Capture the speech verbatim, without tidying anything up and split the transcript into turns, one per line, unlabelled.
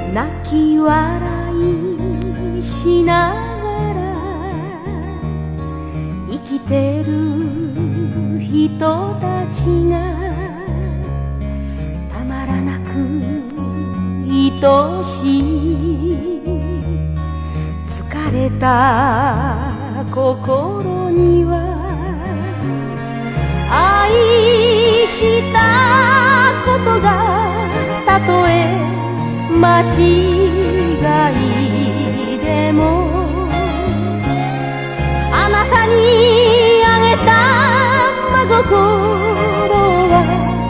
泣き笑いしながら生きてる人たちがたまらなく愛しい。疲れた心には愛したことがたとえ間違